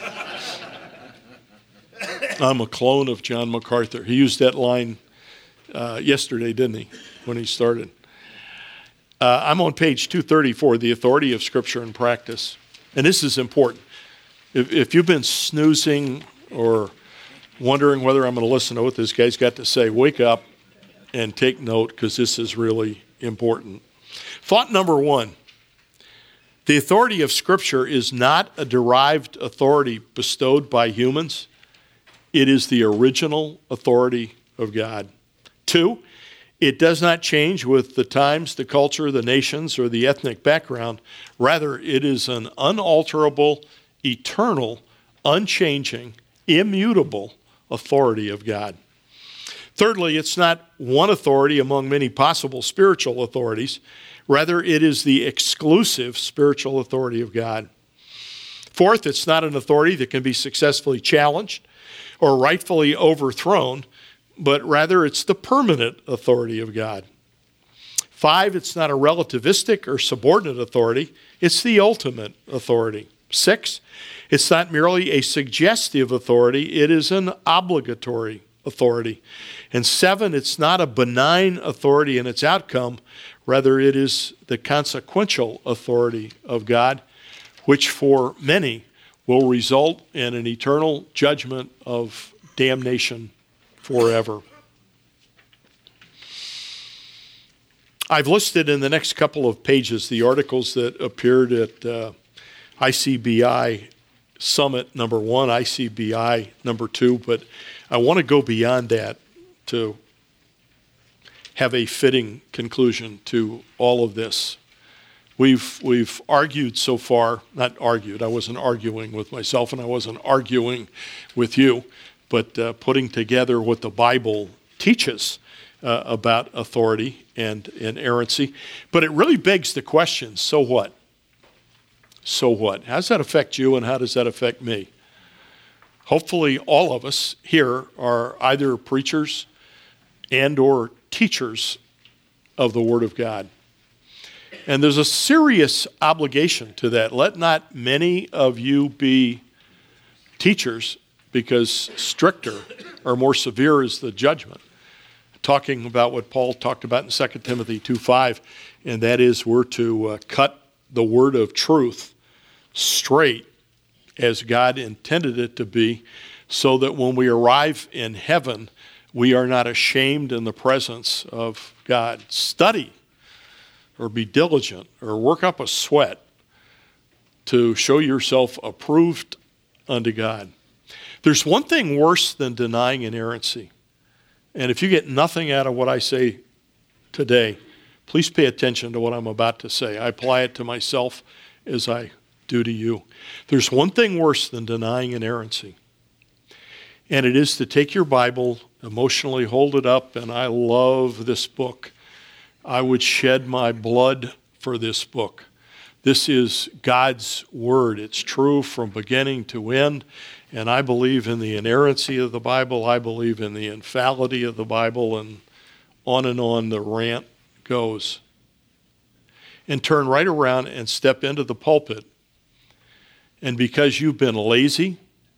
I'm a clone of John MacArthur. He used that line uh, yesterday, didn't he, when he started? Uh, I'm on page two thirty-four, The Authority of Scripture and Practice. And this is important. If, if you've been snoozing or wondering whether I'm going to listen to what this guy's got to say, wake up and take note, because this is really important. Thought number one, the authority of Scripture is not a derived authority bestowed by humans. It is the original authority of God. Two, it does not change with the times, the culture, the nations, or the ethnic background. Rather, it is an unalterable, eternal, unchanging, immutable authority of God. Thirdly, it's not one authority among many possible spiritual authorities. Rather, it is the exclusive spiritual authority of God. Fourth, it's not an authority that can be successfully challenged or rightfully overthrown, but rather it's the permanent authority of God. Five, it's not a relativistic or subordinate authority. It's the ultimate authority. Six, it's not merely a suggestive authority. It is an obligatory authority. And seven, it's not a benign authority in its outcome. Rather, it is the consequential authority of God, which for many will result in an eternal judgment of damnation forever. I've listed in the next couple of pages the articles that appeared at uh, I C B I Summit number one, I C B I number two, but I want to go beyond that to have a fitting conclusion to all of this. We've we've argued so far, not argued, I wasn't arguing with myself and I wasn't arguing with you, but uh, putting together what the Bible teaches uh, about authority and inerrancy. But it really begs the question, so what? So what? How does that affect you and how does that affect me? Hopefully all of us here are either preachers and or teachers of the Word of God. And there's a serious obligation to that. Let not many of you be teachers, because stricter or more severe is the judgment. Talking about what Paul talked about in Second Timothy two five, and that is we're to uh, cut the word of truth straight as God intended it to be, so that when we arrive in heaven, we are not ashamed in the presence of God. Study or be diligent or work up a sweat to show yourself approved unto God. There's one thing worse than denying inerrancy. And if you get nothing out of what I say today, please pay attention to what I'm about to say. I apply it to myself as I do to you. There's one thing worse than denying inerrancy, and it is to take your Bible, emotionally hold it up, and I love this book. I would shed my blood for this book. This is God's Word. It's true from beginning to end, and I believe in the inerrancy of the Bible. I believe in the infallibility of the Bible, and on and on the rant goes. And turn right around and step into the pulpit. And because you've been lazy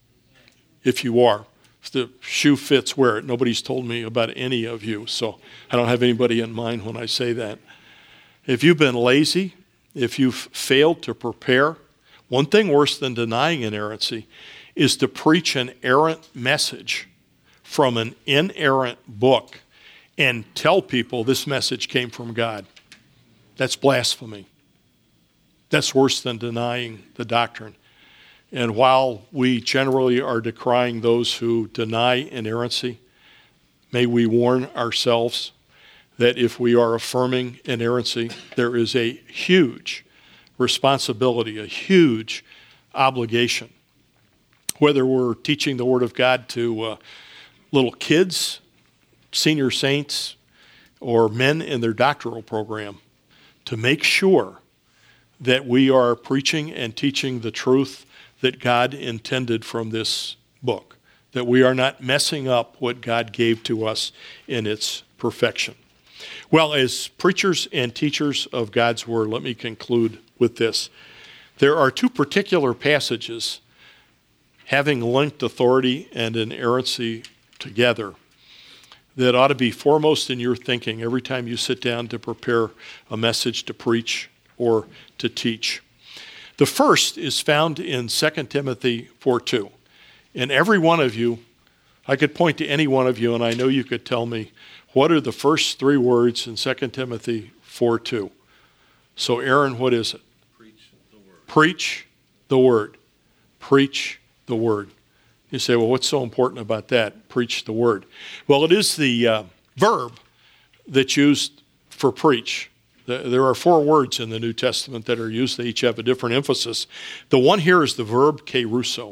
if you are. If the shoe fits, wear it. Nobody's told me about any of you, so I don't have anybody in mind when I say that. If you've been lazy, if you've failed to prepare, one thing worse than denying inerrancy is to preach an errant message from an inerrant book and tell people this message came from God. That's blasphemy. That's worse than denying the doctrine. And while we generally are decrying those who deny inerrancy, may we warn ourselves that if we are affirming inerrancy, there is a huge responsibility, a huge obligation. Whether we're teaching the Word of God to uh, little kids, senior saints, or men in their doctoral program, to make sure that we are preaching and teaching the truth that God intended from this book, that we are not messing up what God gave to us in its perfection. Well, as preachers and teachers of God's Word, let me conclude with this. There are two particular passages having linked authority and inerrancy together that ought to be foremost in your thinking every time you sit down to prepare a message to preach or to teach. The first is found in Second Timothy four two. And every one of you, I could point to any one of you, and I know you could tell me, what are the first three words in Second Timothy four two? So Aaron, what is it? Preach the word. Preach the word. Preach the word. You say, well, what's so important about that? Preach the word. Well, it is the uh, verb that's used for preach. There are four words in the New Testament that are used. They each have a different emphasis. The one here is the verb kerusso.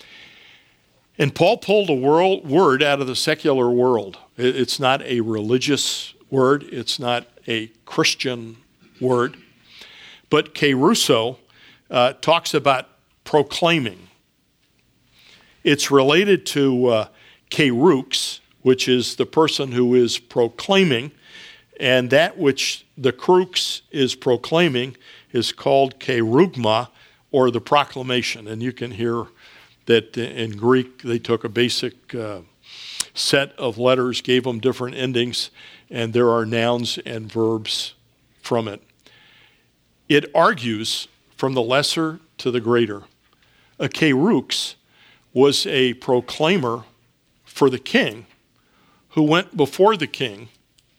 And Paul pulled a world, word out of the secular world. It's not a religious word. It's not a Christian word. But kerusso uh, talks about proclaiming. It's related to uh, kerux, which is the person who is proclaiming, and that which the crux is proclaiming is called kerugma, or the proclamation. And you can hear that in Greek they took a basic uh, set of letters, gave them different endings, and there are nouns and verbs from it. It argues from the lesser to the greater. A kerux was a proclaimer for the king who went before the king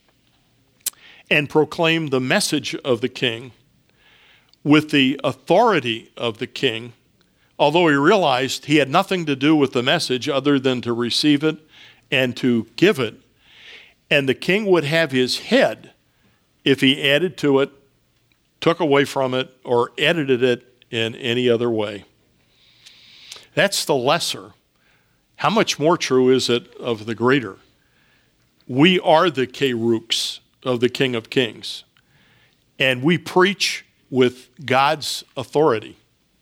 and proclaimed the message of the king with the authority of the king, although he realized he had nothing to do with the message other than to receive it and to give it. And the king would have his head if he added to it, took away from it, or edited it in any other way. That's the lesser. How much more true is it of the greater? We are the kerux of the King of Kings, and we preach with God's authority.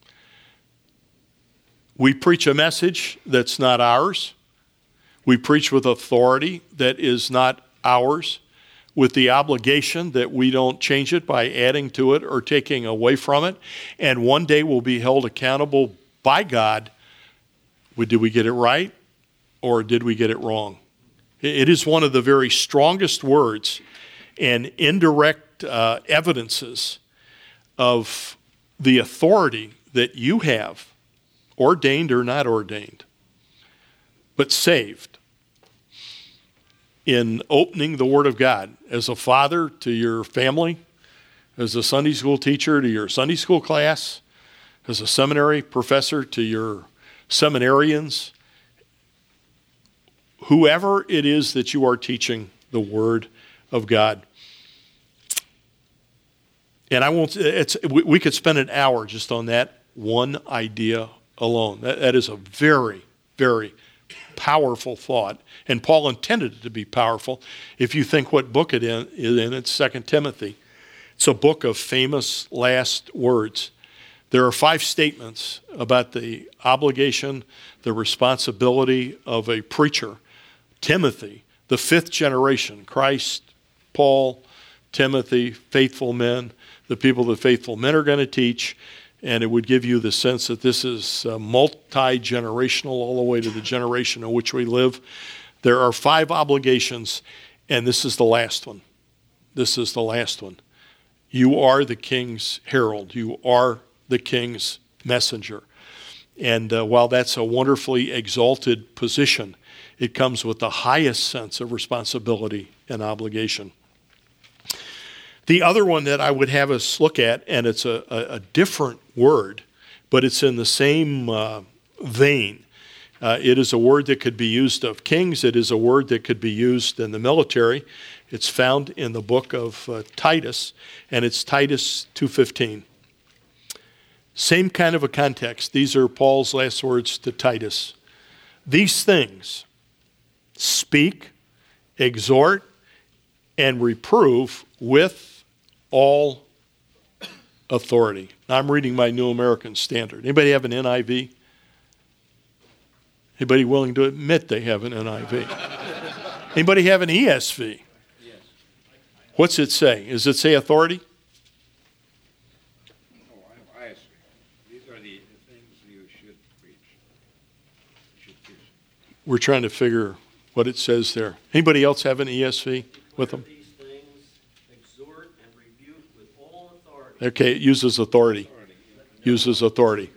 We preach a message that's not ours. We preach with authority that is not ours, with the obligation that we don't change it by adding to it or taking away from it, and one day we'll be held accountable by God. Did we get it right, or did we get it wrong? It is one of the very strongest words and indirect uh, evidences of the authority that you have, ordained or not ordained, but saved, in opening the Word of God as a father to your family, as a Sunday school teacher to your Sunday school class, as a seminary professor to your seminarians, whoever it is that you are teaching the Word of God. And I won't, it's, we, we could spend an hour just on that one idea alone. That, that is a very, very powerful thought. And Paul intended it to be powerful. If you think what book it in, is in, it's Second Timothy. It's a book of famous last words. There are five statements about the obligation, the responsibility of a preacher. Timothy, the fifth generation, Christ, Paul, Timothy, faithful men, the people that faithful men are going to teach, And it would give you the sense that this is uh, multi-generational all the way to the generation in which we live. There are five obligations, and this is the last one. This is the last one. You are the king's herald. You are the king's messenger. And uh, while that's a wonderfully exalted position, it comes with the highest sense of responsibility and obligation. The other one that I would have us look at, and it's a, a, a different word, but it's in the same uh, vein. Uh, it is a word that could be used of kings. It is a word that could be used in the military. It's found in the book of uh, Titus, and it's Titus two fifteen. Same kind of a context. These are Paul's last words to Titus. These things speak, exhort, and reprove with all authority. Now I'm reading my New American Standard. Anybody have an N I V? Anybody willing to admit they have an N I V? Anybody have an E S V? Yes. What's it say? Does it say authority? No, I have I S V. These are the, the things you should preach. You should teach. We're trying to figure what it says there. Anybody else have an E S V with them? These things exhort and rebuke with all authority. Okay, it uses authority. Uses authority.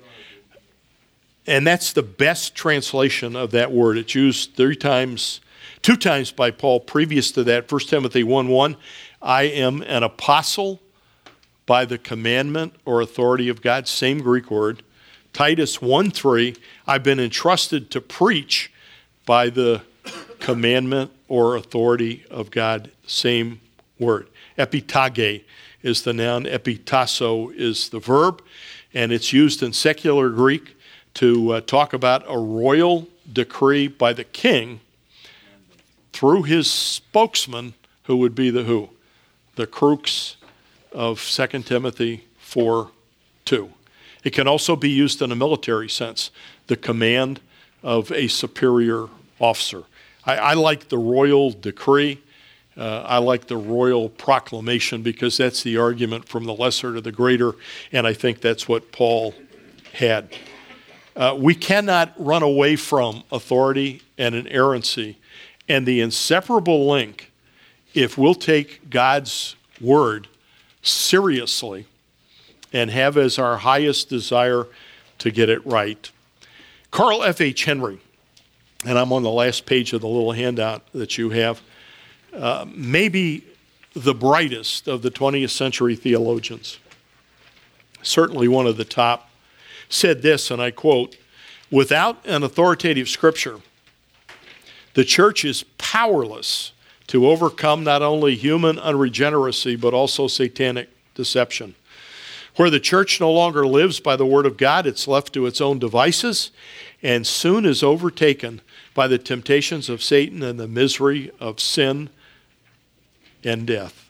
And that's the best translation of that word. It's used three times, two times by Paul previous to that. First Timothy one one, I am an apostle by the commandment or authority of God. Same Greek word. Titus one three, I've been entrusted to preach by the commandment or authority of God. Same word. Epitage is the noun. Epitasso is the verb. And it's used in secular Greek to uh, talk about a royal decree by the king through his spokesman, who would be the who? The crux of Second Timothy four two. It can also be used in a military sense, the command of a superior officer. I, I like the royal decree. Uh, I like the royal proclamation because that's the argument from the lesser to the greater, and I think that's what Paul had. Uh, we cannot run away from authority and inerrancy, and the inseparable link, if we'll take God's word seriously and have as our highest desire to get it right. Carl F H Henry, and I'm on the last page of the little handout that you have, uh, maybe the brightest of the twentieth century theologians, certainly one of the top, said this, and I quote, without an authoritative scripture, the church is powerless to overcome not only human unregeneracy, but also satanic deception. Where the church no longer lives by the word of God, it's left to its own devices and soon is overtaken by the temptations of Satan and the misery of sin and death.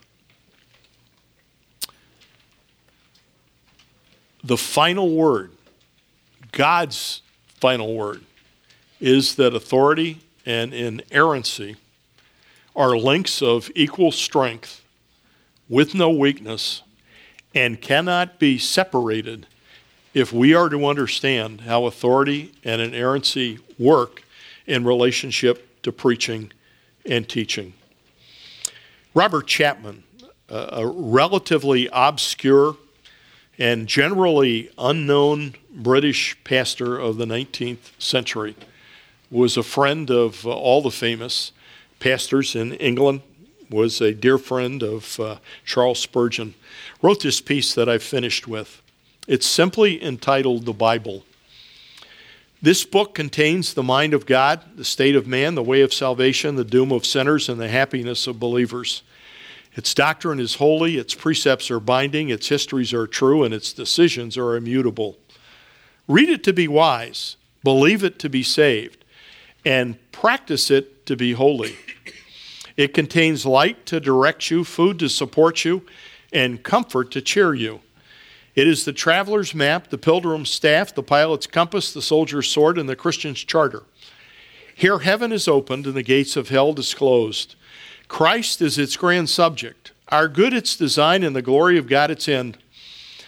The final word, God's final word, is that authority and inerrancy are links of equal strength with no weakness and cannot be separated if we are to understand how authority and inerrancy work in relationship to preaching and teaching. Robert Chapman, a relatively obscure and generally unknown British pastor of the nineteenth century, was a friend of all the famous pastors in England, was a dear friend of uh, Charles Spurgeon, wrote this piece that I've finished with. It's simply entitled The Bible. This book contains the mind of God, the state of man, the way of salvation, the doom of sinners, and the happiness of believers. Its doctrine is holy, its precepts are binding, its histories are true, and its decisions are immutable. Read it to be wise, believe it to be saved, and practice it to be holy. It contains light to direct you, food to support you, and comfort to cheer you. It is the traveler's map, the pilgrim's staff, the pilot's compass, the soldier's sword, and the Christian's charter. Here heaven is opened and the gates of hell disclosed. Christ is its grand subject, our good its design, and the glory of God its end.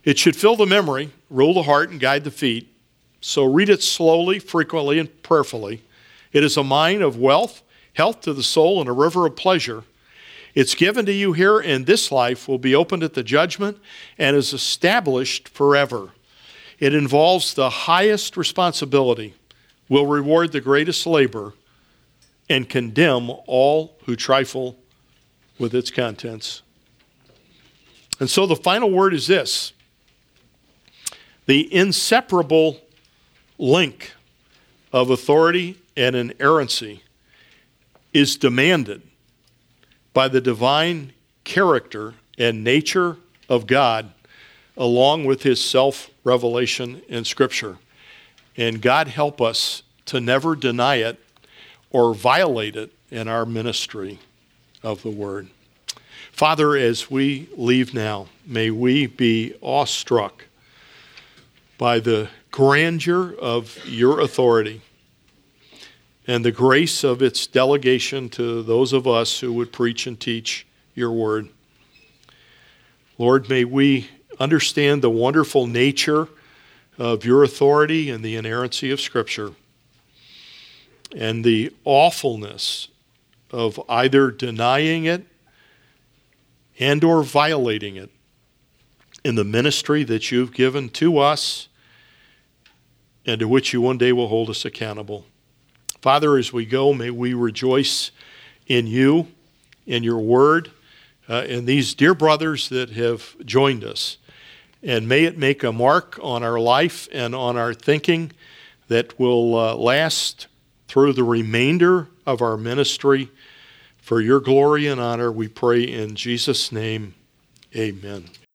It should fill the memory, rule the heart, and guide the feet. So read it slowly, frequently, and prayerfully. It is a mine of wealth, health to the soul, and a river of pleasure. It's given to you here in this life, will be opened at the judgment, and is established forever. It involves the highest responsibility, will reward the greatest labor, and condemn all who trifle with its contents. And so the final word is this: the inseparable link of authority and inerrancy is demanded by the divine character and nature of God, along with his self-revelation in Scripture. And God help us to never deny it or violate it in our ministry of the Word. Father, as we leave now, may we be awestruck by the grandeur of your authority and the grace of its delegation to those of us who would preach and teach your word. Lord, may we understand the wonderful nature of your authority and the inerrancy of Scripture, and the awfulness of either denying it and or violating it in the ministry that you've given to us and to which you one day will hold us accountable. Father, as we go, may we rejoice in you, in your word, uh, in these dear brothers that have joined us. And may it make a mark on our life and on our thinking that will uh, last through the remainder of our ministry. For your glory and honor, we pray in Jesus' name, amen.